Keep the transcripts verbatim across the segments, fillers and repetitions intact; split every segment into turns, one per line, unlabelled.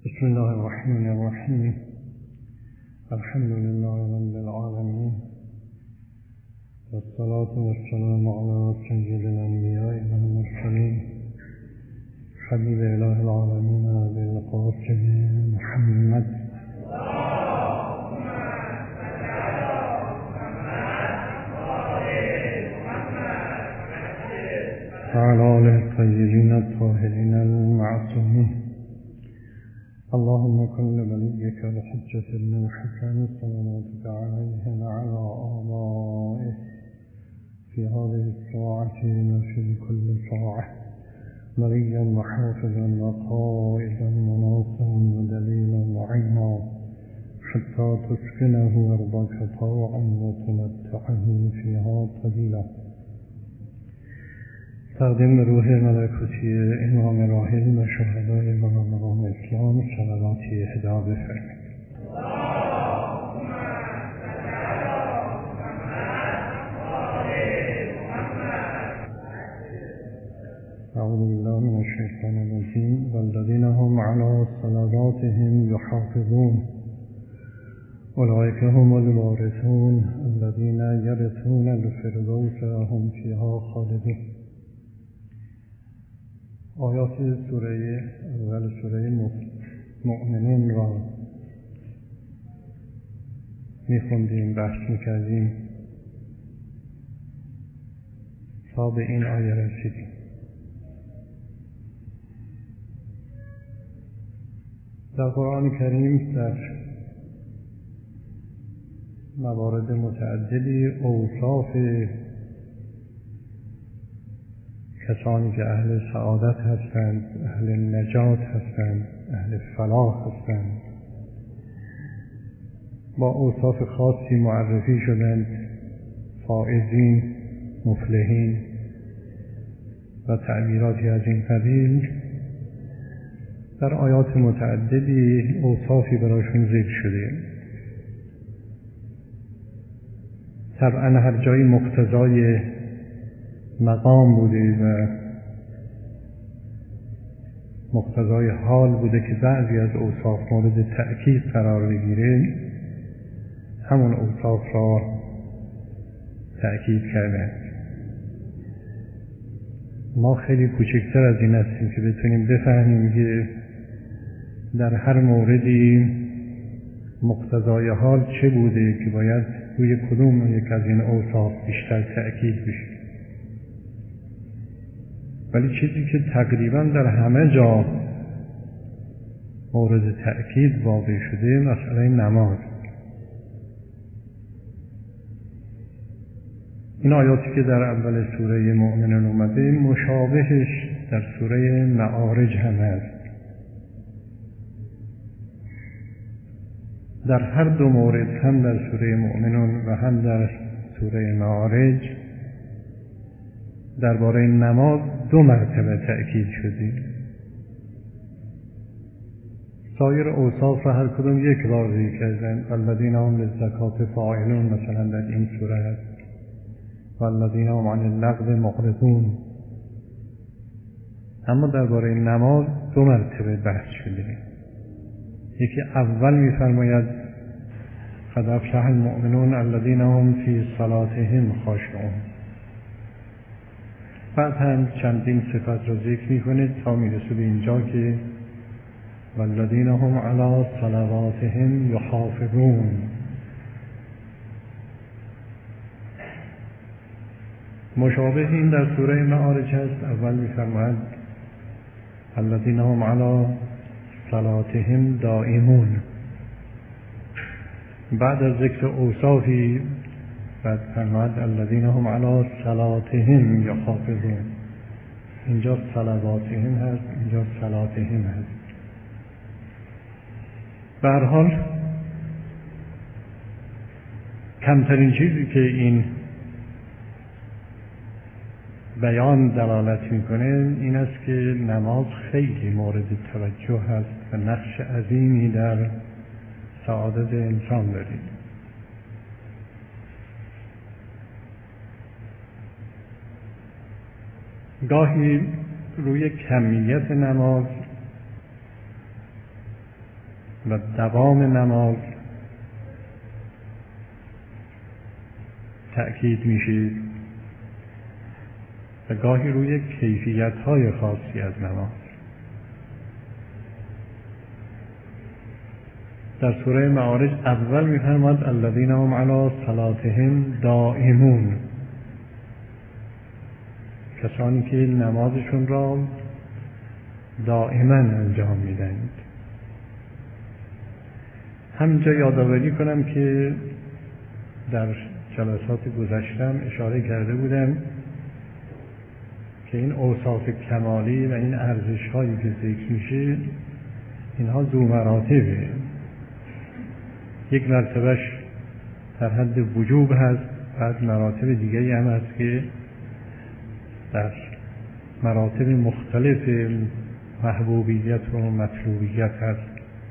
بسم الله الرحمن الرحیم. الحمد لله رب العالمین والصلاة والسلام على سید الانبیاء والمرسلین حبیب اله العالمین ابی القاسم محمد وعلى آله الطیبین الطاهرین المعصومین. اللهم كن لوليك الحجة بن الحسن صلواتك عليه وعلى آبائه في هذه الساعة وفي كل ساعة نبيا وحافظا وقائدا وناصرا ودليلا وعينا حتى تسكنه أرضك طوعا وتمتعه فيها قليلا. تقدیم روح ملکوتی امام راحل و شهدای مقام اسلام صلواتی اهدا بفرمایید. اعوذ بالله من الشیطان الرجیم. والذین هم علی صلواتهم یحافظون اولئک هم الوارثون الذین یرثون الفردوس هم فیها خالدون. آیات سوره اول سوره مؤمنون را میخوندیم، بحث میکردیم تا به این آیه رسیدیم. در قرآن کریم در موارد متعددی اوصاف کسانی که اهل سعادت هستند، اهل نجات هستند، اهل فلاح هستند با اوصاف خاصی معرفی شدند: فائزین، مفلحین و تعبیراتی از این قبیل. در آیات متعددی اوصافی براشون ذکر شده. طبعا هر جایی مقتضای مقام بوده و مقتضای حال بوده که بعضی از اوصاف مورد تأکید قرار بگیره، همون اوصاف را تأکید کردن. ما خیلی کوچکتر از این هستیم که بتونیم بفهمیم که در هر موردی مقتضای حال چه بوده که باید روی کدوم یک از این اوصاف بیشتر تأکید بشه. ولی چیزی که تقریبا در همه جا مورد تأکید واقع شده مسئله نماز. این آیاتی که در اول سوره مؤمنون اومده مشابهش در سوره معارج هم هست. در هر دو مورد، هم در سوره مؤمنون و هم در سوره معارج، درباره نماز دو مرتبه تأکید شده. سایر اوصاف را هر کدوم یک بار ذکر کردن. والذین هم للزکات فاعلون مثلا در این سوره هست. والذین هم عن اللغو معرضون. اما درباره نماز دو مرتبه بحث شده. یکی اول می‌فرماید قد افلح المؤمنون الذین هم فی صلاتهم خاشعون. بعد هم چندین صفت را ذکر می‌کنه تا میرسه به اینجا که والذین هم علی صلواتهم یحافظون. مشابه این در سوره معارج هست. اول می‌فرماید الذین هم علی صلاتهم دائمون. بعد از ذکر اوصافی بعد فرماید الذین هم علی صلاتهم یحافظون. اینجا صلواتهم هست، اینجا صلاتهم هست. به هر حال کمترین چیزی که این بیان دلالت میکنه این است که نماز خیلی مورد توجه هست و نقش عظیمی در سعادت انسان دارید. گاهی روی کمیت نماز و دوام نماز تأکید میشه و گاهی روی کیفیت‌های خاصی از نماز. در سوره معارج اول می‌فرماد الذین هم علی صلاتهم دائمون، کسانی که نمازشون را دائما انجام میدن. همینجا یادآوری کنم که در جلسات گذشتم اشاره کرده بودم که این اوصاف کمالی و این ارزش هایی که ذکر میشه اینها ذو مراتبه. یک مرتبهش در حد وجوب هست، بعد مراتب دیگری هم هست که در مراتب مختلف محبوبیت و مطلوبیت هست.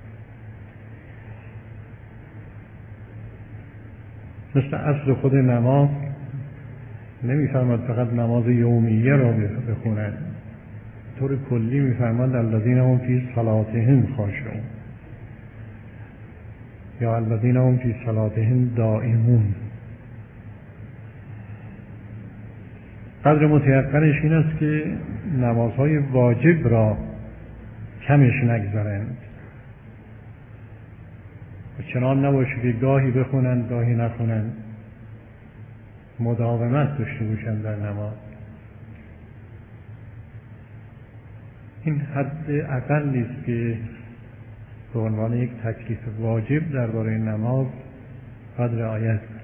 مثل اصل خود نماز نمیفرماد فقط نماز یومیه را بخونن، طور کلی میفرماد الذین هم فی صلاتهم خاشعون یا الذین هم فی صلاتهم دائمون. قدر متیقنش این است که نمازهای واجب را کمش نگذارند و چنان نباشه که گاهی بخونند گاهی نخونند، مداومت داشته باشند در نماز. این حد اقلی است که به عنوان یک تکلیف واجب درباره نماز باید رعایت کنند.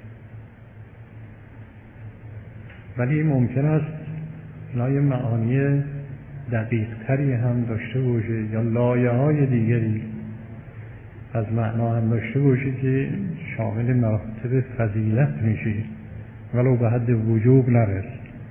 ولی ممکن است لای معانی دقیق تری هم داشته باشه یا لایه های دیگری از معنا هم داشته باشه که شامل مراتب فضیلت میشه ولو به حد وجوب نرسه.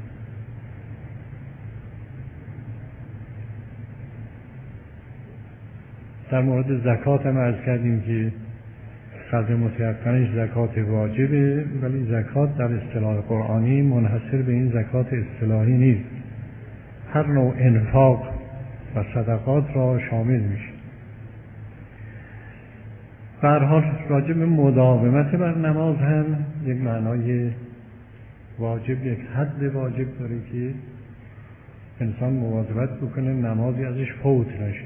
در مورد زکات هم عرض کردیم که قدر متیقنش زکات واجبه، ولی زکات در اصطلاح قرآنی منحصر به این زکات اصطلاحی نیست، هر نوع انفاق و صدقات را شامل میشه. به هر حال راجع به مداومت بر نماز هم یک معنای واجب، یک حد واجب داره که انسان مواظبت بکنه نمازی ازش فوت نشه.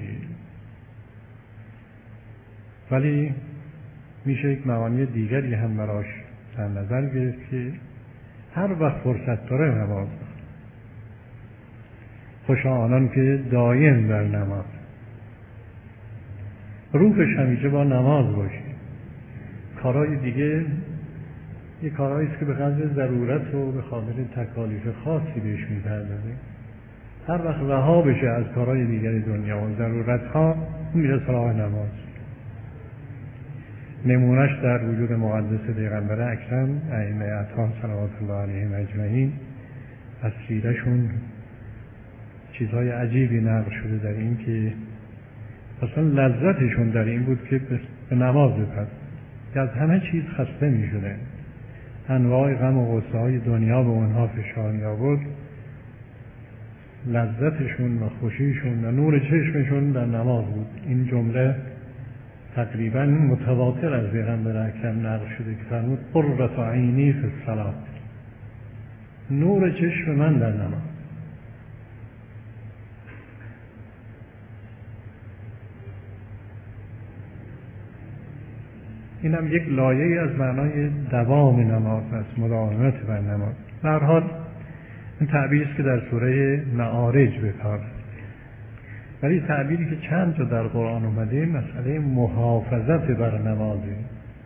ولی میشه یک معانی دیگری هم براش در نظر گرفت که هر وقت فرصت داره نماز، خوشا آنان که دایم در نماز، روحش همیشه با نماز باشه. کارهای دیگه یه کارهایی است که به قدر ضرورت و به خاطر تکالیف خاصی بهش میپردازه. هر وقت رها بشه از کارهای دیگر دنیا و ضرورتها میره سراغ نماز. نمونش در وجود مقدس پیغمبر اکرم ائمه اطهار صلوات الله علیهم اجمعین از سیرشون چیزهای عجیبی نقل شده در این که اصلا لذتشون در این بود که به نماز بپرن، که از همه چیز خسته می شدن، انواع غم و غصه های دنیا به اونها فشار می آورد، لذتشون و خوشیشون و نور چشمشون در نماز بود. این جمله تقریبا متواتر از پیغمبر اکرم نقل شده که فرمود قرة عینی فی الصلاة، نور چشم من در نماز. این هم یک لایه از معنای دوام نماز است، مداومت بر نماز. به هر حال این تعبیری است که در سوره معارج به کار، ولی تعبیری که چند جا در قرآن اومده مسئله محافظت بر نمازه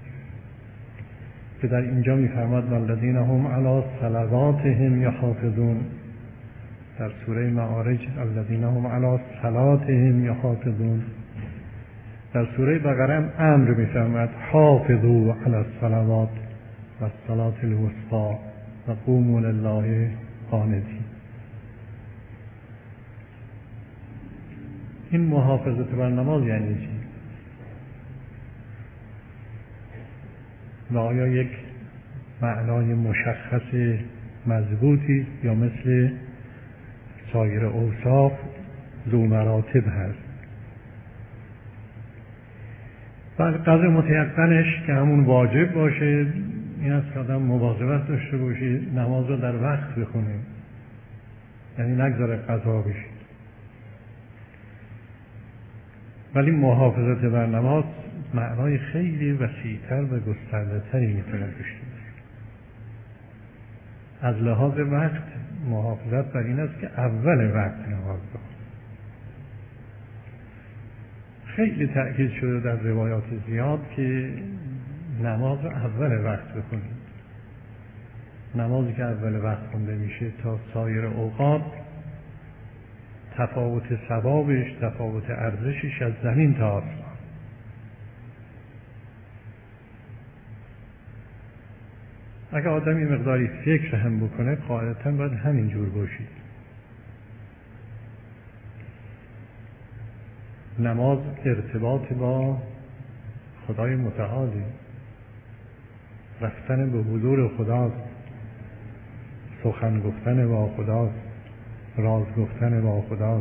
که در اینجا می‌فرماد والذین هم علی صلواتهم یحافظون، در سوره معارج الذین هم علی صلاتهم یحافظون، در سوره بقره هم امر می‌فرماد حافظوا علی الصلوات و الصلاة الوسطی و قوموا لله قانتین. این محافظت بر نماز یعنی چی؟ و آیا یک معنای مشخص مضبوطی یا مثل سایر اوصاف ذو مراتب هست؟ بعد قدر متیقنش که همون واجب باشه این است که آدم مواظبت داشته باشه نماز رو در وقت بخونه، یعنی نگذاره قضا بشه. ولی محافظت بر نماز معنای خیلی وسیع‌تر و گسترده‌تری میتونه داشته باشه. از لحاظ وقت محافظت بر این است که اول وقت نماز بخونه. خیلی تأکید شده در روایات زیاد که نماز اول وقت بخونید. نمازی که اول وقت خونده میشه تا سایر اوقات تفاوت ثوابش، تفاوت ارزشش از زمین تا آسمان. اگر آدمی مقداری فکر هم بکنه قاعدتاً باید همین جور باشید. نماز ارتباط با خدای متعالی، رفتن به حضور خداست، سخن گفتن با خداست، راز گفتن با خداست.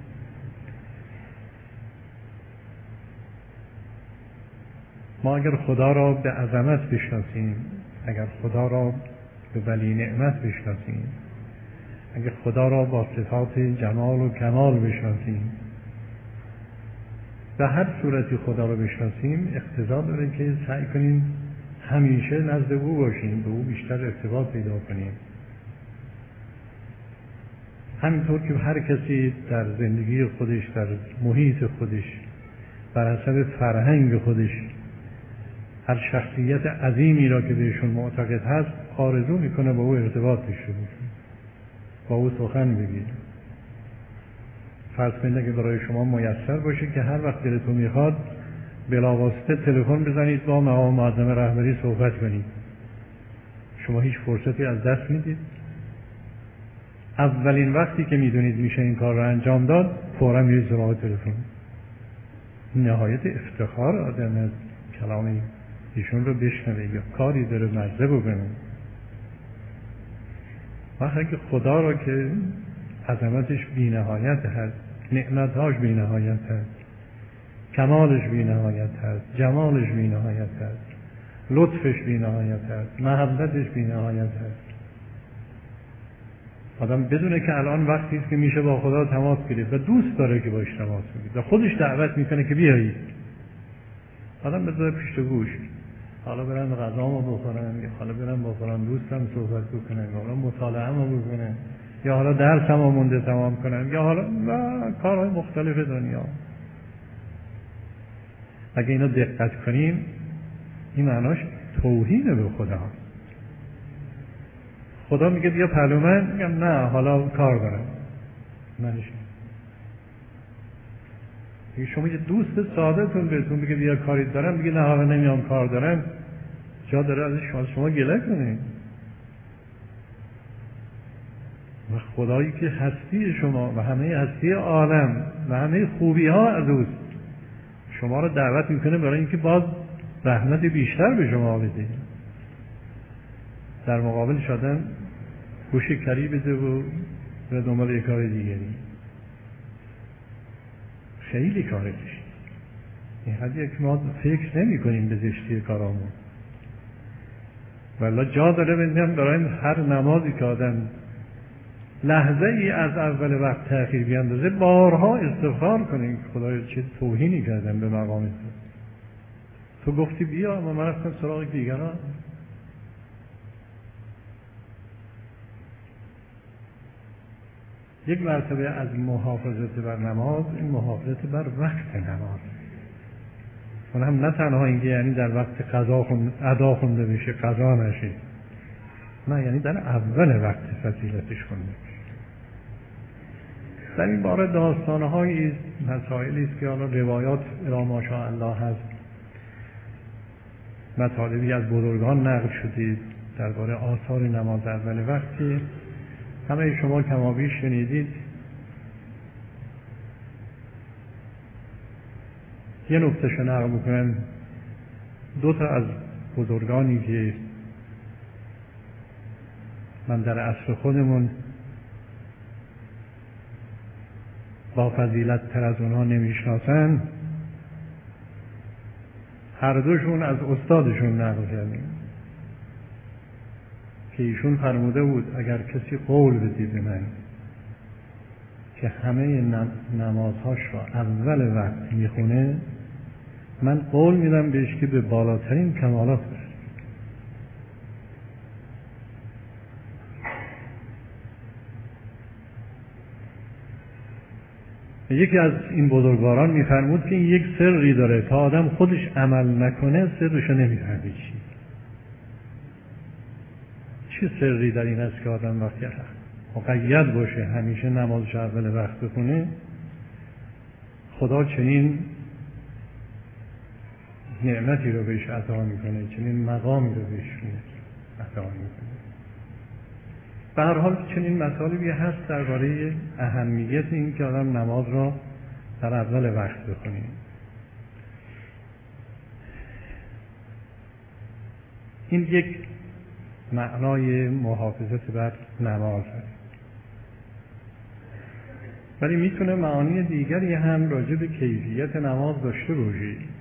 ما اگر خدا را به عظمت بشناسیم، اگر خدا را به ولی نعمت بشناسیم، اگر خدا را با صفات جمال و کمال بشناسیم، به هر صورتی خدا را بشناسیم، اقتضا داره که سعی کنیم همیشه نزد او باشیم، به او بیشتر ارتباط پیدا کنیم. همینطور که هر کسی در زندگی خودش، در محیط خودش، بر حسب فرهنگ خودش، هر شخصیت عظیمی را که بهشون معتقد هست آرزو میکنه با او ارتباط داشته باشه، با او سخن بگید. فرض کنید که برای شما میسر باشه که هر وقت دلتون میخواد بلاواسطه تلفن بزنید با مقام معظم رهبری صحبت کنید. شما هیچ فرصتی از دست میدید؟ اولین وقتی که میدونید میشه این کار رو انجام داد فوراً میرید سراغ تلفن. نهایت افتخار آدم از کلام ایشون رو بشنوه یا کاری داره مزه بکنه. وقتی که خدا را که عظمتش بی نهایت هست، نعمتهاش بی نهایت هست، کمالش بی نهایت هست، جمالش بی نهایت هست، لطفش بی نهایت هست، محبتش بی نهایت هست، آدم بدونه که الان وقتی است که میشه با خدا تماس گرفت و دوست داره که باش تماس بگیره و خودش دعوت میکنه که بیایید. آدم بذاره پیش گوش، حالا برم غذامو بخورم، یا حالا برم با فلان دوستم صحبت بکنم، یا حالا مطالعه‌مو بکنم، یا حالا درسمو مونده تمام کنم، یا حالا و کارهای مختلف دنیا. اگه اینو دقت کنیم این معناش توهین به خدا. خدا میگه بیا پلو من، میگم نه حالا کار دارم. منش شما یه دوست ساده‌تون بهتون بگه بیا کاری دارم، بگه نه حالا نمیام کار دارم، جا داره از شما شما گله کنید. و خدایی که هستی شما و همه هستی عالم و همه خوبی ها از اوست، شما رو دعوت میکنه برای اینکه باز رحمت بیشتر به شما بده. در مقابلش آدم گوش کری بده و به دنبال یک کار دیگری. خیلی کاره زشت. این حدی که ما فکر نمی کنیم به زشتی کارامون. والله جا داره بندیم برای هر نمازی که آدم لحظه ای از اول وقت تأخیر بیاندازه بارها استغفار کنیم که خدایا چه توهینی کردم به مقام تو. تو گفتی بیا اما من رفتم سراغ دیگران. یک مرتبه از محافظت بر نماز این محافظت بر وقت نماز. اون هم نه تنها اینکه یعنی در وقت قضا خون... ادا خونده بشه، قضا نشه، نه یعنی در اول وقت فضیلتش خونده بشه. در این باره داستانهایی مسائلی است که حالا روایات الی ماشاء الله هست، مطالبی از بزرگان نقل شده درباره آثار نماز اول وقتی همه شما کمابیش شنیدید. یه نکتهشو نقل میکنم. دو تا از بزرگانی که من در عصر خودمون با فضیلت تر از اونها نمیشناسم، هر دوشون از استادشون نقل کردیم که ایشون فرموده بود اگر کسی قول بدی به من که همه نمازهاش را اول وقت میخونه، من قول میدم بهش که به بالاترین کمالات برسه. یکی از این بزرگواران میفرمود که این یک سری داره، تا آدم خودش عمل نکنه سرشو نمیفهمه. چی چه سری در این است که آدم وقتی مقید باشه همیشه نمازش اول وقت بخونه، خدا چنین نعمتی رو بهش عطا میکنه، چنین مقامی رو بهش عطا میکنه. به هر حال چنین مطالبی هست درباره اهمیت این که آدم نماز را در اول وقت بخونه. این یک معنای محافظت بر نماز است. ولی میتونه معانی دیگری هم راجع به کیفیت نماز داشته باشه.